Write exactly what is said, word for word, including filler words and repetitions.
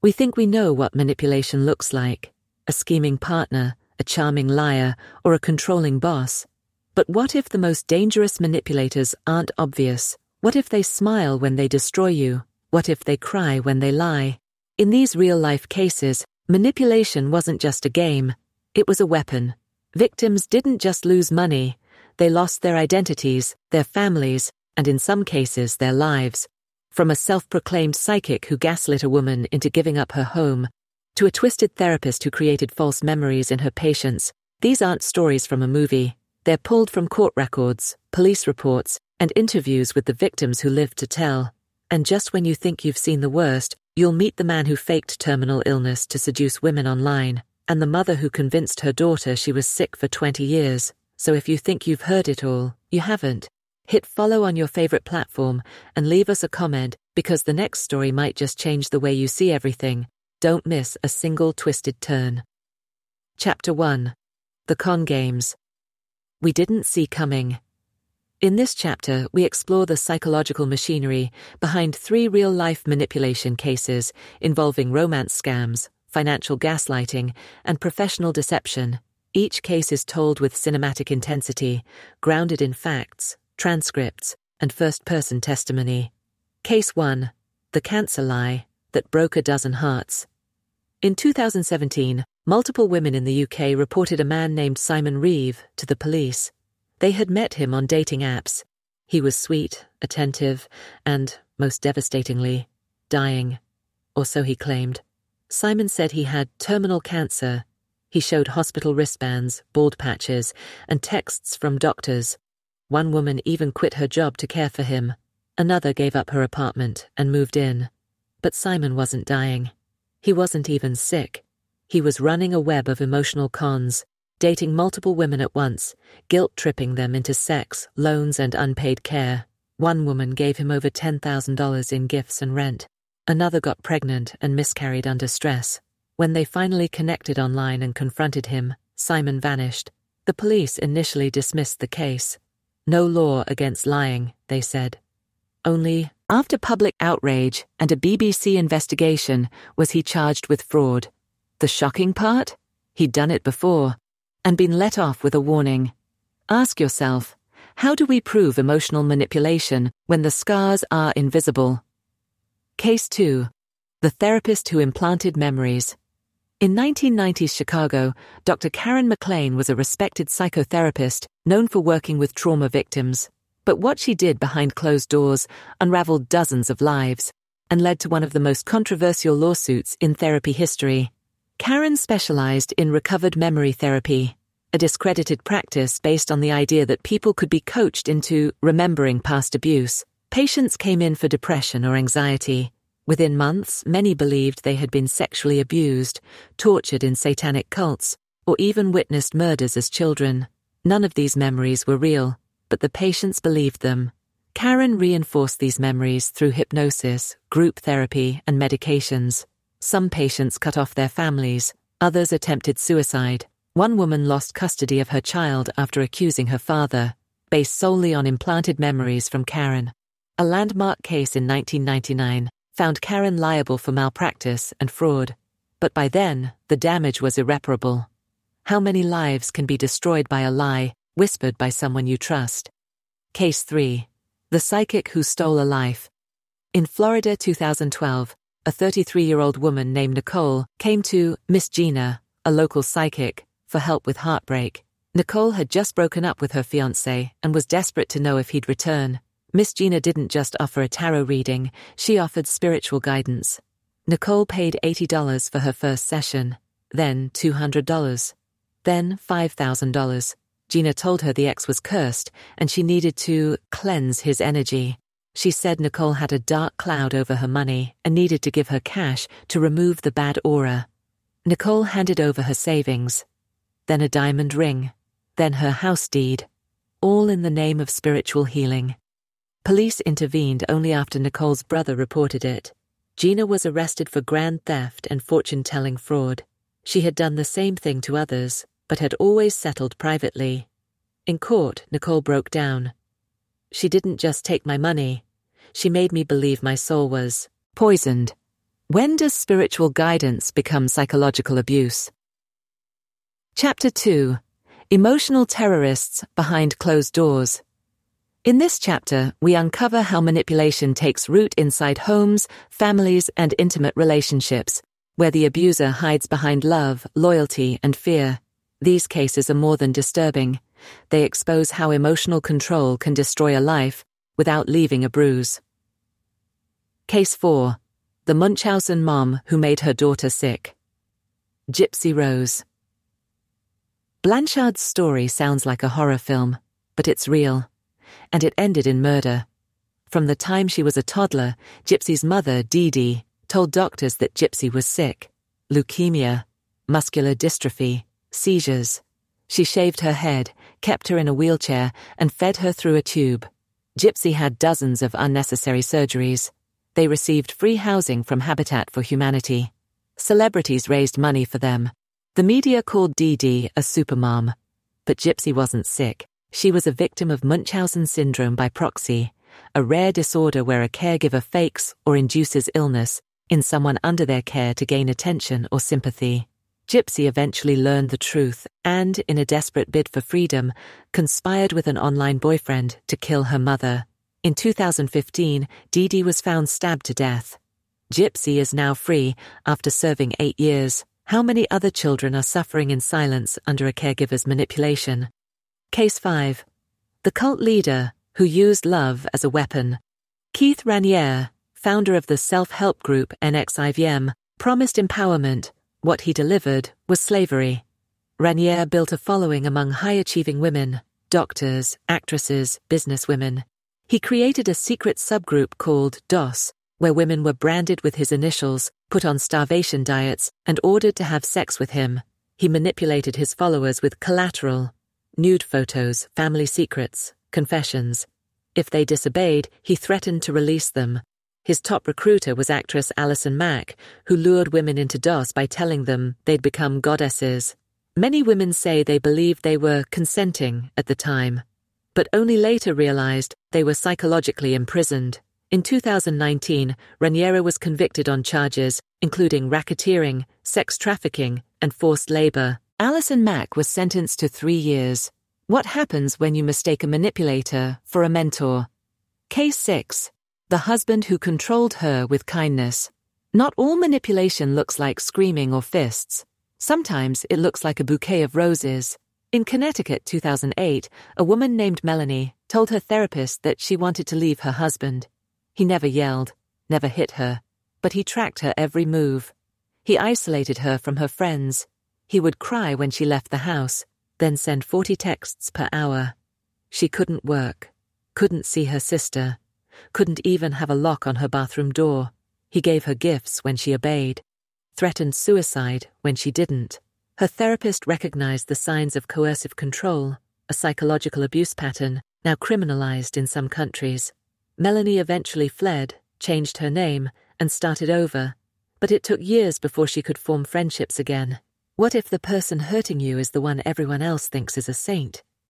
We think we know what manipulation looks like: a scheming partner, a charming liar, or a controlling boss. But what if the most dangerous manipulators aren't obvious? What if they smile when they destroy you? What if they cry when they lie? In these real-life cases, manipulation wasn't just a game. It was a weapon. Victims didn't just lose money. They lost their identities, their families, and in some cases, their lives. From a self-proclaimed psychic who gaslit a woman into giving up her home, to a twisted therapist who created false memories in her patients, these aren't stories from a movie. They're pulled from court records, police reports, and interviews with the victims who lived to tell. And just when you think you've seen the worst, you'll meet the man who faked terminal illness to seduce women online, and the mother who convinced her daughter she was sick for twenty years. So if you think you've heard it all, you haven't. Hit follow on your favorite platform and leave us a comment, because the next story might just change the way you see everything. Don't miss a single twisted turn. Chapter one. The Con Games. We didn't see coming. In this chapter, we explore the psychological machinery behind three real-life manipulation cases involving romance scams, financial gaslighting, and professional deception. Each case is told with cinematic intensity, grounded in facts, transcripts, and first-person testimony. Case one. The Cancer Lie That Broke a Dozen Hearts. In two thousand seventeen, multiple women in the U K reported a man named Simon Reeve to the police. They had met him on dating apps. He was sweet, attentive, and, most devastatingly, dying. Or so he claimed. Simon said he had terminal cancer. He showed hospital wristbands, bald patches, and texts from doctors. One woman even quit her job to care for him. Another gave up her apartment and moved in. But Simon wasn't dying. He wasn't even sick. He was running a web of emotional cons, dating multiple women at once, guilt-tripping them into sex, loans, and unpaid care. One woman gave him over ten thousand dollars in gifts and rent. Another got pregnant and miscarried under stress. When they finally connected online and confronted him, Simon vanished. The police initially dismissed the case. No law against lying, they said. Only, after public outrage and a B B C investigation, was he charged with fraud. The shocking part? He'd done it before, and been let off with a warning. Ask yourself, how do we prove emotional manipulation when the scars are invisible? Case two. The Therapist Who Implanted Memories. In nineteen nineties Chicago, Doctor Karen McLean was a respected psychotherapist known for working with trauma victims. But what she did behind closed doors unraveled dozens of lives and led to one of the most controversial lawsuits in therapy history. Karen specialized in recovered memory therapy, a discredited practice based on the idea that people could be coached into remembering past abuse. Patients came in for depression or anxiety. Within months, many believed they had been sexually abused, tortured in satanic cults, or even witnessed murders as children. None of these memories were real, but the patients believed them. Karen reinforced these memories through hypnosis, group therapy, and medications. Some patients cut off their families, others attempted suicide. One woman lost custody of her child after accusing her father, based solely on implanted memories from Karen. A landmark case in nineteen ninety-nine found Karen liable for malpractice and fraud, but by then, the damage was irreparable. How many lives can be destroyed by a lie whispered by someone you trust? Case three. The Psychic Who Stole a Life. In Florida two thousand twelve, a thirty-three-year-old woman named Nicole came to Miss Gina, a local psychic, for help with heartbreak. Nicole had just broken up with her fiancé and was desperate to know if he'd return. Miss Gina didn't just offer a tarot reading, she offered spiritual guidance. Nicole paid eighty dollars for her first session, then two hundred dollars, then five thousand dollars. Gina told her the ex was cursed and she needed to cleanse his energy. She said Nicole had a dark cloud over her money and needed to give her cash to remove the bad aura. Nicole handed over her savings, then a diamond ring, then her house deed, all in the name of spiritual healing. Police intervened only after Nicole's brother reported it. Gina was arrested for grand theft and fortune-telling fraud. She had done the same thing to others, but had always settled privately. In court, Nicole broke down. She didn't just take my money. She made me believe my soul was poisoned. When does spiritual guidance become psychological abuse? Chapter two. Emotional Terrorists Behind Closed Doors. In this chapter, we uncover how manipulation takes root inside homes, families, and intimate relationships, where the abuser hides behind love, loyalty, and fear. These cases are more than disturbing. They expose how emotional control can destroy a life without leaving a bruise. Case four. The Munchausen mom who made her daughter sick. Gypsy Rose. Blanchard's story sounds like a horror film, but it's real. And it ended in murder. From the time she was a toddler, Gypsy's mother, Dee Dee, told doctors that Gypsy was sick. Leukemia, muscular dystrophy, seizures. She shaved her head, kept her in a wheelchair, and fed her through a tube. Gypsy had dozens of unnecessary surgeries. They received free housing from Habitat for Humanity. Celebrities raised money for them. The media called Dee Dee a supermom. But Gypsy wasn't sick. She was a victim of Munchausen syndrome by proxy, a rare disorder where a caregiver fakes or induces illness in someone under their care to gain attention or sympathy. Gypsy eventually learned the truth and, in a desperate bid for freedom, conspired with an online boyfriend to kill her mother. In two thousand fifteen, Dee Dee was found stabbed to death. Gypsy is now free after serving eight years. How many other children are suffering in silence under a caregiver's manipulation? Case five. The cult leader who used love as a weapon. Keith Raniere, founder of the self-help group N X I V M, promised empowerment. What he delivered was slavery. Raniere built a following among high-achieving women, doctors, actresses, businesswomen. He created a secret subgroup called D O S, where women were branded with his initials, put on starvation diets, and ordered to have sex with him. He manipulated his followers with collateral, nude photos, family secrets, confessions. If they disobeyed, he threatened to release them. His top recruiter was actress Allison Mack, who lured women into D O S by telling them they'd become goddesses. Many women say they believed they were consenting at the time, but only later realized they were psychologically imprisoned. In two thousand nineteen, Raniere was convicted on charges including racketeering, sex trafficking, and forced labor. Allison Mack was sentenced to three years. What happens when you mistake a manipulator for a mentor? Case six. The husband who controlled her with kindness. Not all manipulation looks like screaming or fists. Sometimes it looks like a bouquet of roses. In Connecticut, two thousand eight, a woman named Melanie told her therapist that she wanted to leave her husband. He never yelled, never hit her, but he tracked her every move. He isolated her from her friends. He would cry when she left the house, then send forty texts per hour. She couldn't work, couldn't see her sister, couldn't even have a lock on her bathroom door. He gave her gifts when she obeyed, threatened suicide when she didn't. Her therapist recognized the signs of coercive control, a psychological abuse pattern now criminalized in some countries. Melanie eventually fled, changed her name, and started over, but it took years before she could form friendships again. What if the person hurting you is the one everyone else thinks is a saint?